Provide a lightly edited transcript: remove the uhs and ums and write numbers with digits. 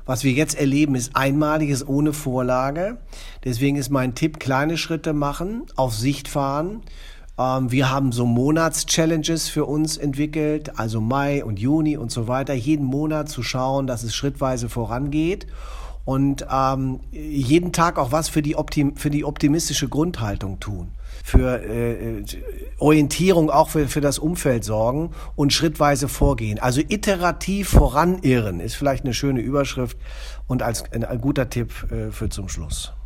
Was wir jetzt erleben, ist einmalig, ist ohne Vorlage. Deswegen ist mein Tipp, kleine Schritte machen, auf Sicht fahren. Wir haben so Monats-Challenges für uns entwickelt, also Mai und Juni und so weiter. Jeden Monat zu schauen, dass es schrittweise vorangeht. Und jeden Tag auch was für die optimistische Grundhaltung tun. Für Orientierung auch für das Umfeld sorgen und schrittweise vorgehen. Also iterativ voranirren ist vielleicht eine schöne Überschrift und als ein guter Tipp für zum Schluss.